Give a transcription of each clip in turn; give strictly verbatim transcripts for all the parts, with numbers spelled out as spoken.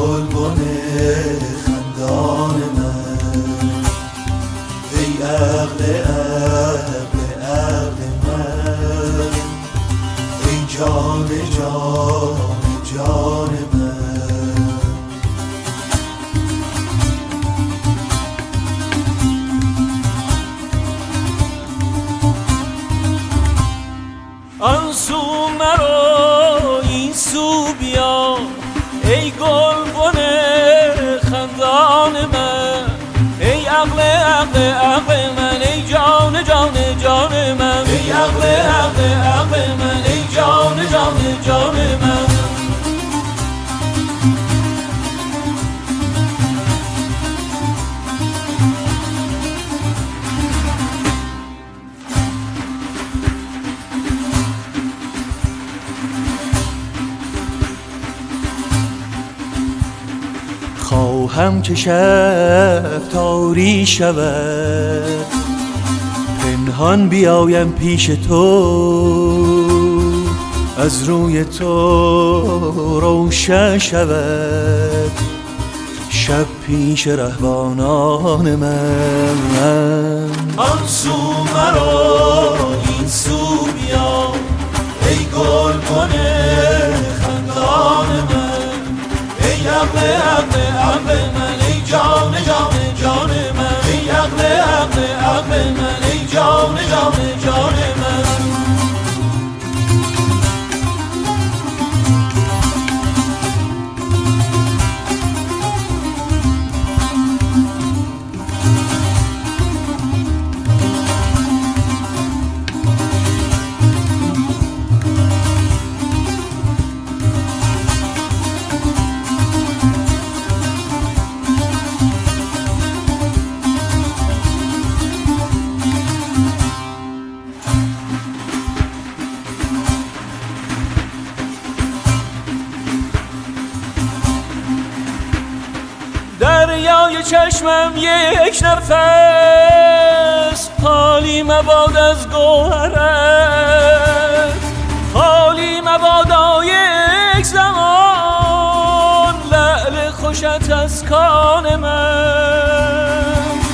گلبن خندان من، ای عقل عقل عقل من، ای جان جان جان من. آن سو مرو این سو بیا، ای گلبن خندان من، ای عقل عقل عقل من، ای جان جان جان من، ای عقل عقل عقل من، ای جان جان جان من. خواهم که شب تاری شود، پنهان بیایم پیش تو، از روی تو روشن شود شب پیش رهبانان من. آن سو مرو این سو بیا، ای گلبن خندان من، ای عقل عقل عقل من، ای جان جان جان من، ای عقل عقل عقل من، ای جان جان جان من. دریای چشمم یک نفس، خالی مباد از گوهرت، خالی مبادا یک زمان لعل خوشت از کان من.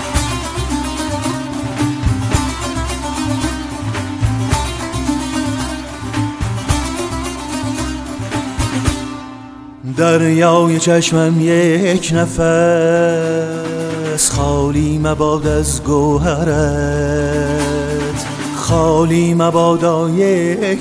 دریای چشمم یک نفس، خالی مباد از گوهرت، خالی مبادا یک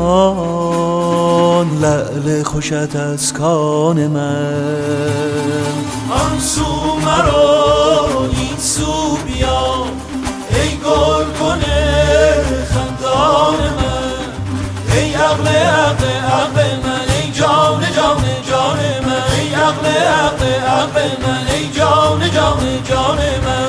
زمان لعل خوشت از کان من. آن سو مرو این سو بیا، ای گلبن خندان من، ای عقل عقل عقل من، ای جان جان جان من، ای عقل عقل عقل من، ای جان جان جان من.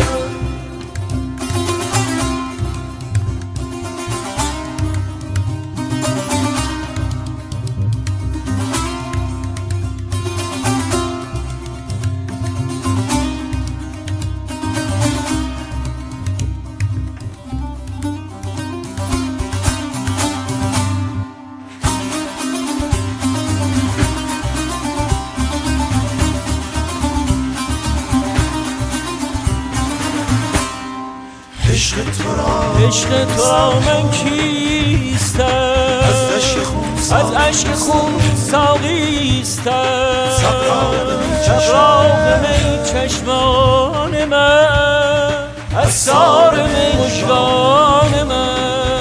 عشق تو را عشق تو را من کیستم، از اشک خون از اشک خون ساقیستم، سبراغ می چشمان من، از سار مژگان من.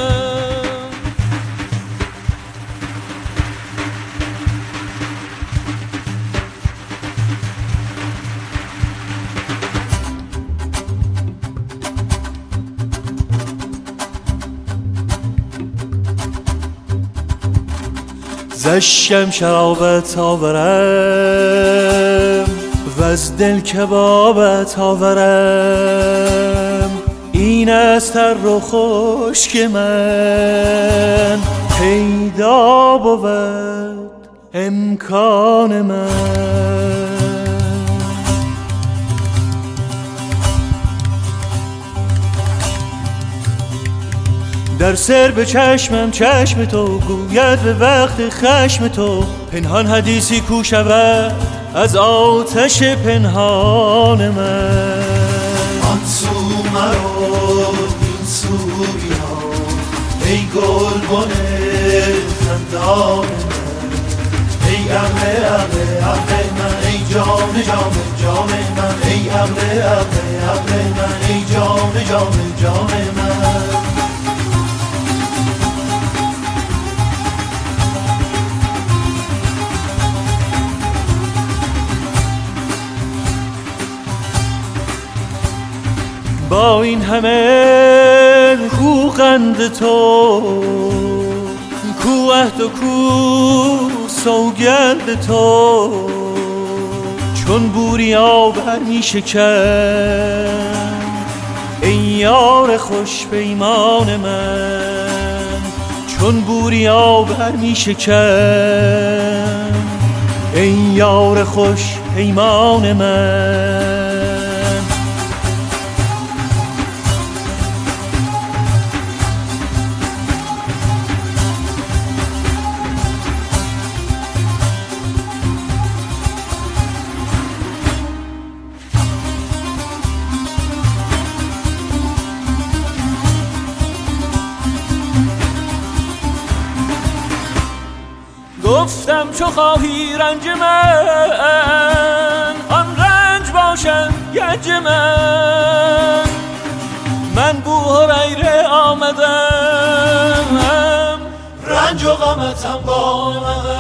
زشکم شرابت آورم و از دل کبابت آورم، این از تر و خشک من پیدا بود امکان من. در سر به چشمم چشم تو گوید به وقت خشم تو، پنهان حدیثی کو شود از آتش پنهان من. آن سو مرو این سو بیا ای گلبن خندان من، ای عقل عقل عقل من، ای جام جام جام من، ای عقل عقل عقل من، ای جام جام جام من. با این همه خوغند تو، کو عهد و کو سوگند تو، چون بوریا بر می شکن ای یار خوش پیمان من، چون بوریا بر می شکن ای یار خوش پیمان من. گفتم چو خواهی رنج من، آن رنج باشد گنج من. من بوهریره آمدم، رنج و غمتم با من.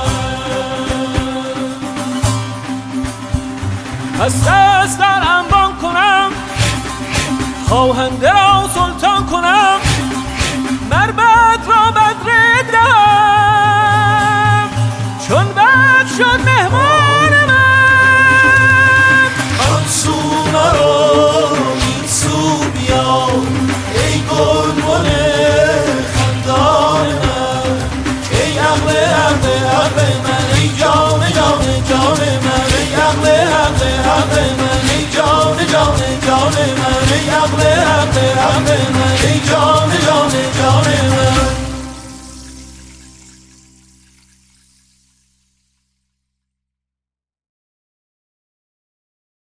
پس دست در انبان کنم، خواهنده را سلطان کنم، مربد را بدر دهم، چون بد شد مهمان من. آن سو مرو این سو بیا ای گلبن خندان من، ای عقل عقل عقل من، ای جان جان جان من، ای عقل عقل عقل من، ای جان جان جان من، ای عقل عقل عقل من، ای جان